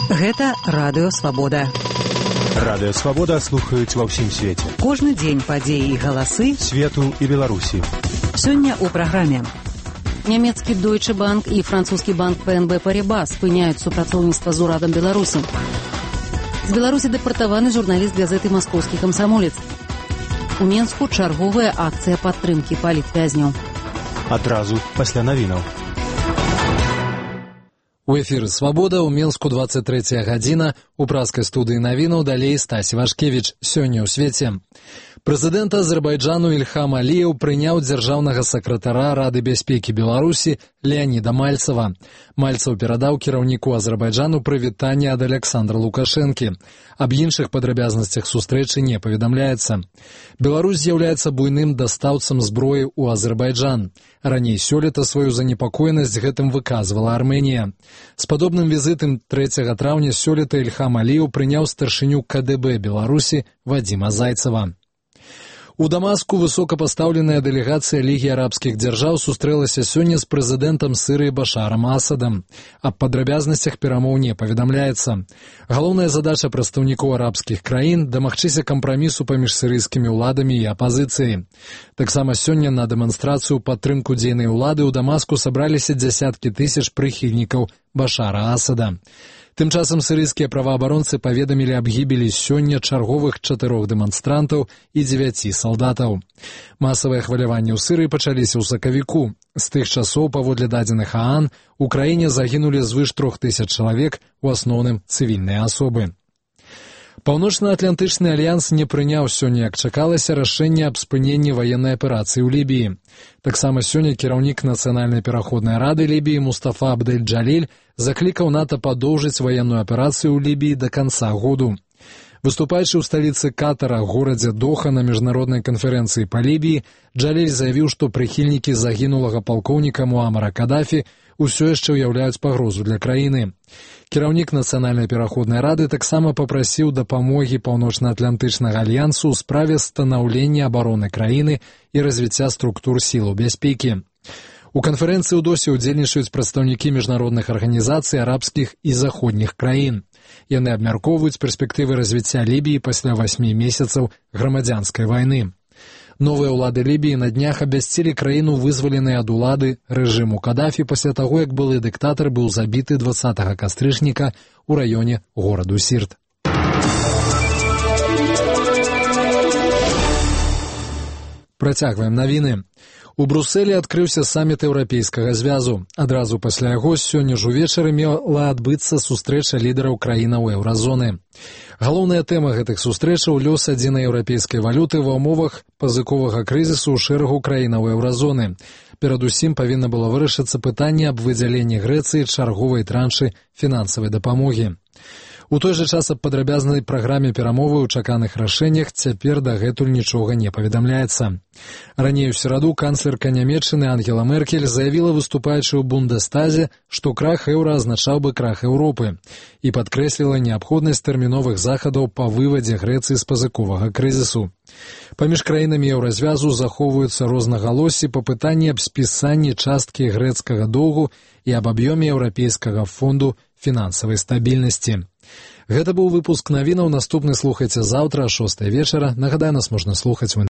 Гэта Радыё Свабода. Радыё Свабода слухаюць ва ўсім свеце. Кожны дзень падзеі і галасы свету і Беларусі. Сёння ў праграме. Нямецкі Deutsche Bank і французскі банк ПНБ Парибас спыняюць супрацоўніцтва з урадам Беларусі. З Беларусі дэпартаваны журналіст газеты «Маскоўскі камсамолец». У Менску чарговая акцыя падтрымкі палітвязняў. Адразу пасля навінаў. У эфіры «Свабода», у Менску 23 гадзіна, у праскай студыі навінаў далей Стась Вашкевіч. Сёння ў свеце. Прэзідэнт Азербайджану Ільхам Аліеў прыняў дзяржаўнага сакратара Рады бяспекі Беларусі Леаніда Мальцева. Мальцев перадаў кіраўніку Азербайджану прывітанне ад Александра Лукашэнкі. Аб іншых падрабязнасцях сустрэчы не паведамляецца. Беларусь з'яўляецца буйным дастаўцам зброі ў Азербайджан. Раней сёлета сваю занепакоенасць гэтым выказвала Арменія. З падобным візітам 3 траўня сёлета Ільхам Аліеў прыняў старшыню КДБ Беларусі Вадзіма Зайцева. У Дамаску высокапастаўленая дэлегацыя Лігі арабскіх дзяржаў сустрэлася сёння з прэзідэнтам Сірыі Башарам Асадам. Аб падрабязнасцях перамоў не паведамляецца. Галоўная задача прадстаўнікоў арабскіх краін – дамагчыся кампрамісу паміж сірыйскімі ўладамі і апазіцыяй. Таксама сёння на дэманстрацыю падтрымку дзейнай улады ў Дамаску сабраліся дзясяткі тысяч прыхільнікаў Башара Асада. Тым часам сірыйскія праваабаронцы паведамілі аб гібелі сёння чарговых 4 дэманстрантаў і 9 салдатаў. Масавыя хваляванні ў Сірыі пачаліся ў сакавіку. З тых часоў, паводле дадзеных ААН, у краіне загінулі звыш 3000 чалавек, у асноўным цывільныя асобы. Паўночна-атлантычны альянс не прыняў сёння, як чакалася, рашэнне аб спыненні ваеннай аперацыі ў Лібіі. Таксама сёння кіраўнік Нацыянальнай пераходнай рады Лібіі Мустафа Абдэль-Джаліль заклікаў НАТО падоўжыць ваенную аперацыю ў Лібіі да канца году. Выступаючы ў сталіцы Катара, горадзе Доха, на міжнароднай канферэнцыі па Лібіі, Джаліль заявіў, што прыхільнікі загінулага палкоўніка Муамара Кадафі ўсё яшчэ ўяўляюць пагрозу для краіны. Кіраўнік Нацыянальнай пераходнай рады таксама папрасіў дапамогі Паўночна-атлантычнага альянсу ў справе станаўлення абароны краіны і развіцця структур сілаў бяспекі. У канферэнцыі ў Досе ўдзельнічаюць прадстаўнікі міжнародных арганізацый арабскіх і заходніх краін. Яны абмяркоўваюць перспектывы развіцця Лібіі пасля 8 месяцаў грамадзянскай вайны. Новыя ўлады Лібіі на днях абвясцілі краіну вызваленай ад улады рэжыму Кадафі пасля таго, як былы дыктатар быў забіты 20 кастрычніка ў раёне гораду Сірт. Працягваем навіны. У Брусэлі адкрыўся саміт Еўрапейскага звязу. Адразу пасля яго сёння ж увечары мела адбыцца сустрэча лідараў краінаў еўразоны. Галоўная тэма гэтых сустрэчаў – лёс адзінай еўрапейскай валюты ва ўмовах пазыковага крызісу ў шэрагу краінаў еўразоны. Перадусім павінна было вырашыцца пытанне аб выдзяленні Грэцыі чарговай траншы фінансавай дапамогі. У той жа час аб падрабязнай праграме перамовы ў чаканых рашэннях цяпер дагэтуль нічога не паведамляецца. Раней у сераду канцлерка Нямецчыны Ангела Меркель заявіла, выступаючы ў Бундестазе, што крах еўра азначаў бы крах Еўропы, і падкрэсліла неабходнасць тэрміновых захадаў па вывадзе Грэцыі з пазыковага крызісу. Паміж краінамі еўразвязу захоўваюцца рознагалоссі па пытанні аб спісанні часткі грэцкага доўгу і аб аб'ёме Еўрапейскага фонду фінансавай стабільнасці. Гэта быў выпуск навінаў. Наступны слухайце заўтра о 6 вечара. Нагадаю, нас можна слухаць